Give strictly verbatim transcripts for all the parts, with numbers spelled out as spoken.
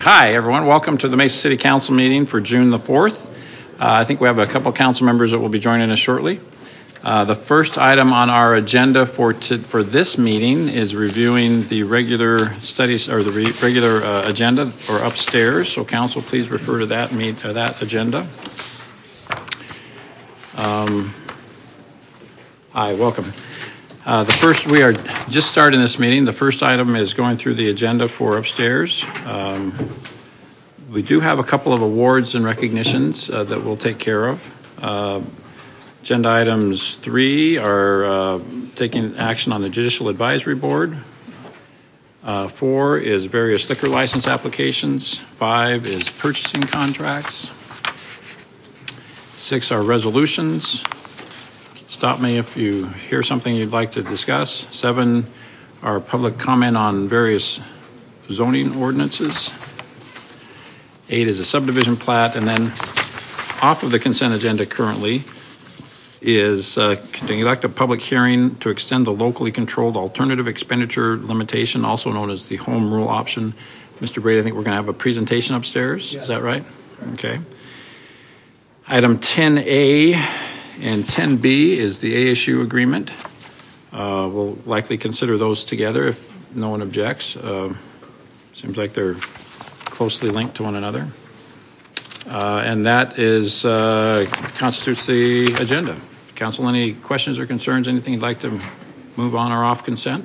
Hi, everyone. Welcome to the Mesa City Council meeting for June the fourth. Uh, I think we have a couple council members that will be joining us shortly. Uh, the first item on our agenda for to, for this meeting is reviewing the regular studies or the re regular uh, agenda or upstairs. So, council, please refer to that meet uh, that agenda. Um, hi, welcome. Uh, the first, we are just starting this meeting. The first item is going through the agenda for upstairs. Um, we do have a couple of awards and recognitions uh, that we'll take care of. Uh, agenda items three are uh, taking action on the Judicial Advisory Board. Uh, four is various liquor license applications. Five is purchasing contracts. Six are resolutions. Stop me if you hear something you'd like to discuss. Seven are public comment on various zoning ordinances. Eight is a subdivision plat. And then off of the consent agenda currently is uh, to conduct a public hearing to extend the locally controlled alternative expenditure limitation, also known as the home rule option. Mister Brady, I think we're going to have a presentation upstairs. Yes. Is that right? Okay. Item ten A. And ten B is the A S U agreement. Uh, we'll likely consider those together if no one objects. Uh, seems like they're closely linked to one another. Uh, and that is uh, constitutes the agenda. Council, any questions or concerns? Anything you'd like to move on or off consent?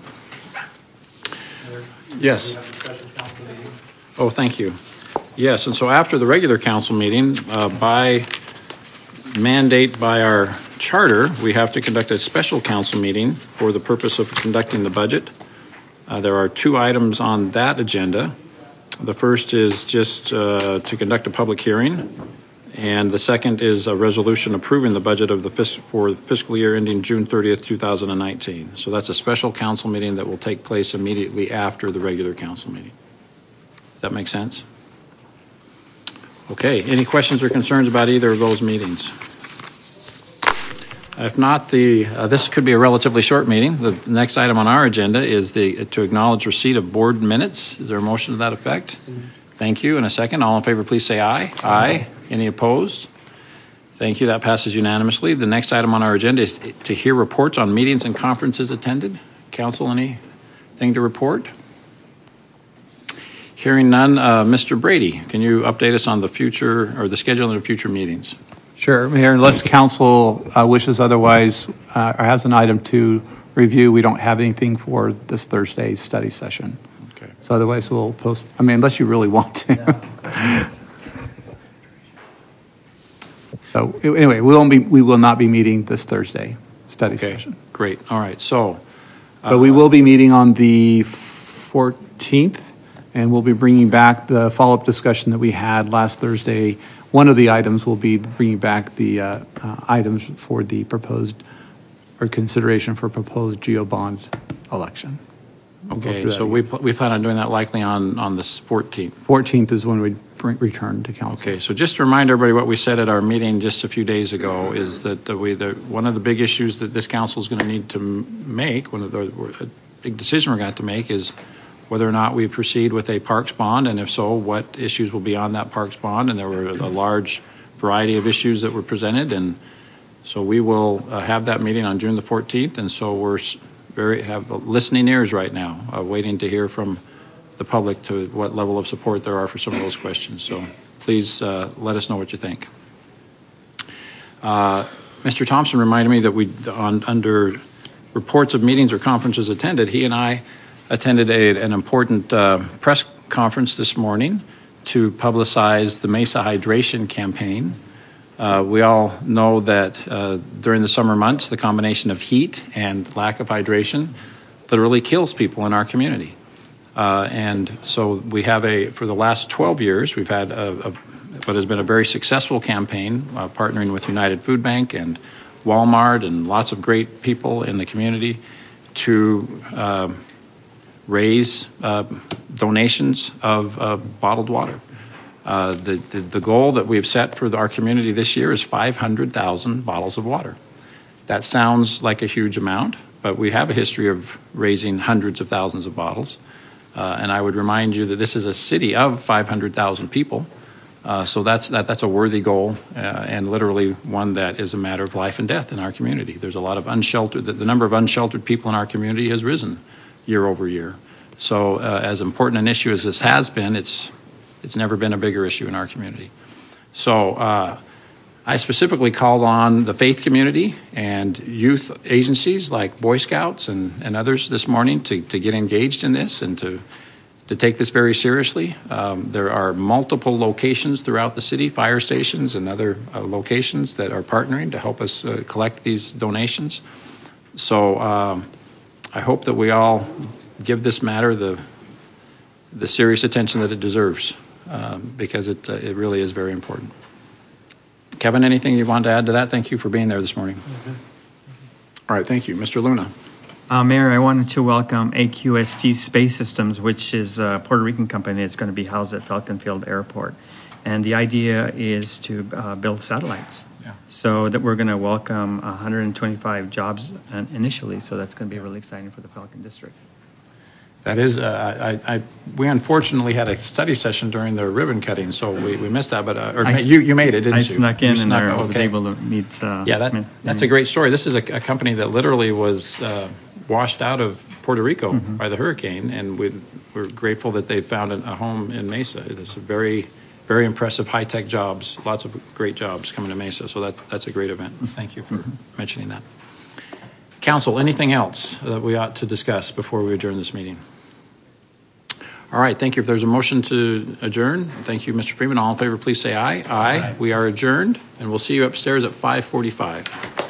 Yes. Oh, thank you. Yes, and so after the regular council meeting, uh, by mandate by our charter, we have to conduct a special council meeting for the purpose of conducting the budget. Uh, there are two items on that agenda. The first is just uh, to conduct a public hearing, and the second is a resolution approving the budget of the fiscal for the fiscal year ending June thirtieth, two thousand nineteen. So that's a special council meeting that will take place immediately after the regular council meeting. Does that make sense? Okay, any questions or concerns about either of those meetings? If not, the uh, this could be a relatively short meeting. The next item on our agenda is the to acknowledge receipt of board minutes. Is there a motion to that effect? Mm-hmm. Thank you. In a second, all in favor, please say aye. Aye. Aye. Any opposed? Thank you. That passes unanimously. The next item on our agenda is to hear reports on meetings and conferences attended. Council, anything to report? Hearing none, uh, Mister Brady, can you update us on the future or the scheduling of future meetings? Sure, Mayor. Unless council uh, wishes otherwise uh, or has an item to review, we don't have anything for this Thursday's study session. Okay. So otherwise, we'll post. I mean, unless you really want to. Yeah. So anyway, we won't be. We will not be meeting this Thursday study okay. session. Great. All right. So, uh, but we will be meeting on the fourteenth, and we'll be bringing back the follow-up discussion that we had last Thursday. One of the items will be bringing back the uh, uh, items for the proposed or consideration for proposed GEO bond election. We'll okay, so we, we plan on doing that likely on, on the fourteenth. fourteenth is when we bring, return to council. Okay, so just to remind everybody what we said at our meeting just a few days ago is that we the, one of the big issues that this council is going to need to make, one of the a big decision we're going to have to make is whether or not we proceed with a parks bond, and if so, what issues will be on that parks bond. And there were a large variety of issues that were presented, and so we will uh, have that meeting on June the fourteenth, and so we're very have listening ears right now, uh, waiting to hear from the public to what level of support there are for some of those questions. So please uh, let us know what you think. Uh, Mister Thompson reminded me that we, on under reports of meetings or conferences attended, he and I attended a, an important uh, press conference this morning to publicize the Mesa Hydration Campaign. Uh, we all know that uh, during the summer months, the combination of heat and lack of hydration literally kills people in our community. Uh, and so we have a, for the last twelve years, we've had a, a what has been a very successful campaign, uh, partnering with United Food Bank and Walmart and lots of great people in the community to uh, raise uh, donations of uh, bottled water. Uh, the, the, the goal that we've set for the, our community this year is five hundred thousand bottles of water. That sounds like a huge amount, but we have a history of raising hundreds of thousands of bottles. Uh, and I would remind you that this is a city of five hundred thousand people. Uh, so that's that, that's a worthy goal, uh, and literally one that is a matter of life and death in our community. There's a lot of unsheltered, the, the number of unsheltered people in our community has risen year over year. So uh, as important an issue as this has been, it's, it's never been a bigger issue in our community. So uh, I specifically called on the faith community and youth agencies like Boy Scouts and, and others this morning to, to get engaged in this and to to take this very seriously. Um, there are multiple locations throughout the city, fire stations and other uh, locations that are partnering to help us uh, collect these donations. So um, I hope that we all give this matter the the serious attention that it deserves, um, because it, uh, it really is very important. Kevin, anything you want to add to that? Thank you for being there this morning. Mm-hmm. All right, thank you. Mister Luna. Uh, Mayor, I wanted to welcome A Q S T Space Systems, which is a Puerto Rican company that's going to be housed at Falcon Field Airport. And the idea is to uh, build satellites. Yeah. So that we're going to welcome one hundred twenty-five jobs initially. So that's going to be really exciting for the Falcon District. That is, uh, I, I, we unfortunately had a study session during the ribbon cutting, so we, we missed that. But uh, or I, you you made it, didn't I you? snuck in you and snuck, I okay. was able to meet. Uh, yeah, that, that's a great story. This is a, a company that literally was uh, washed out of Puerto Rico mm-hmm. by the hurricane, and we, we're grateful that they found a home in Mesa. It's a very, very impressive high-tech jobs, lots of great jobs coming to Mesa, so that's, that's a great event. Thank you for mm-hmm. mentioning that. Council, anything else that we ought to discuss before we adjourn this meeting? All right, thank you. If there's a motion to adjourn, thank you, Mister Freeman. All in favor, please say aye. Aye. Aye. We are adjourned, and we'll see you upstairs at five forty-five.